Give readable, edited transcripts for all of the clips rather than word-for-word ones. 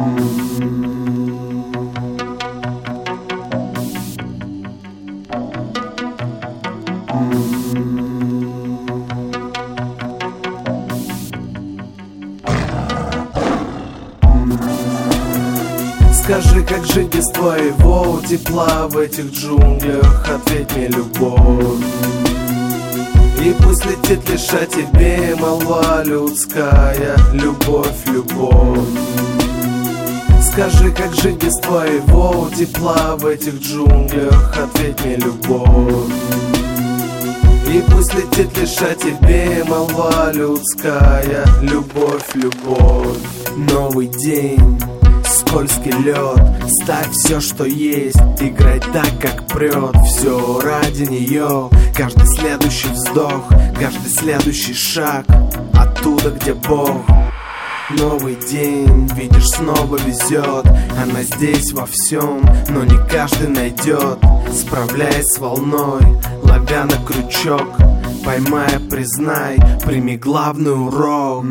Скажи, как жить без твоего тепла в этих джунглях? Ответь мне, любовь. И пусть летит лишь о тебе молва людская. Любовь, любовь. Скажи, как жить без твоего тепла в этих джунглях? Ответь мне, любовь. И пусть летит лишь о тебе молва людская. Любовь, любовь. Новый день, скользкий лед. Ставь все, что есть, играй так, как прет. Все ради нее. Каждый следующий вздох, каждый следующий шаг оттуда, где Бог. Новый день, видишь, снова везет. Она здесь во всем, но не каждый найдет. Справляясь с волной, ловя на крючок, поймая, признай, прими главный урок.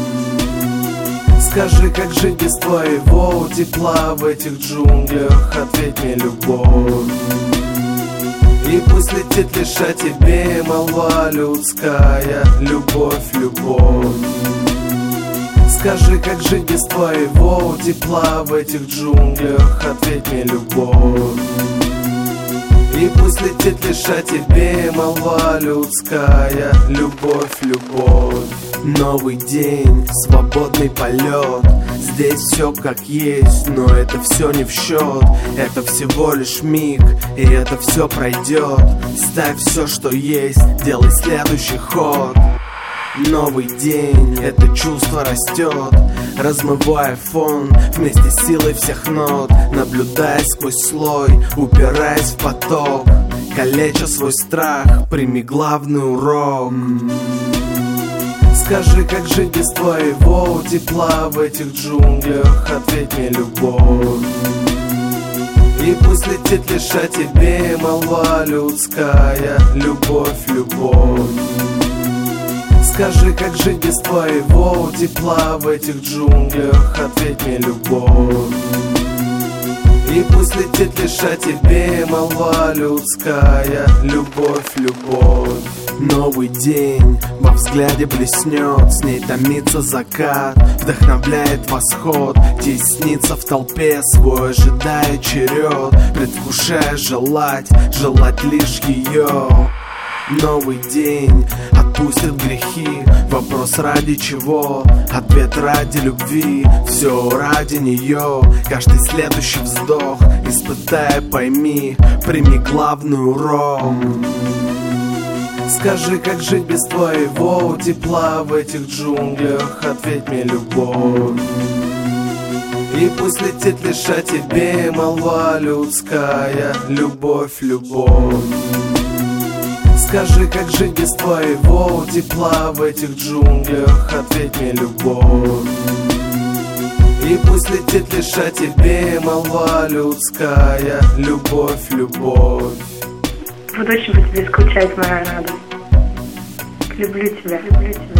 Скажи, как жить без твоего тепла в этих джунглях? Ответь мне, любовь. И пусть летит лишь о тебе молва людская. Любовь, любовь. Скажи, как жить без твоего тепла в этих джунглях? Ответь мне, любовь. И пусть летит лишь о тебе молва людская. Любовь, любовь. Новый день, свободный полет. Здесь все как есть, но это все не в счет. Это всего лишь миг, и это все пройдет. Ставь все, что есть, делай следующий ход. Новый день, это чувство растет, размывая фон вместе с силой всех нот. Наблюдая сквозь слой, упираясь в поток, калеча свой страх, прими главный урок. Скажи, как жить без твоего тепла в этих джунглях? Ответь мне, любовь. И пусть летит лишь о тебе молва людская. Любовь, любовь. Скажи, как жить без твоего тепла в этих джунглях? Ответь мне, любовь. И пусть летит лишь о тебе молва людская. Любовь, любовь. Новый день во взгляде блеснет, с ней томится закат, вдохновляет восход, теснится в толпе свой, ожидая черед, предвкушая желать, желать лишь ее. Новый день отпустит грехи. Вопрос ради чего? Ответ ради любви. Все ради нее. Каждый следующий вздох испытая, пойми, прими главный урок. Скажи, как жить без твоего тепла в этих джунглях? Ответь мне, любовь. И пусть летит лишь о тебе молва людская. Любовь, любовь. Скажи, как жить без твоего тепла в этих джунглях? Ответь мне, любовь. И пусть летит лишь о тебе молва людская. Любовь, любовь. Буду очень по тебе скучать, моя радость. Люблю тебя, люблю тебя.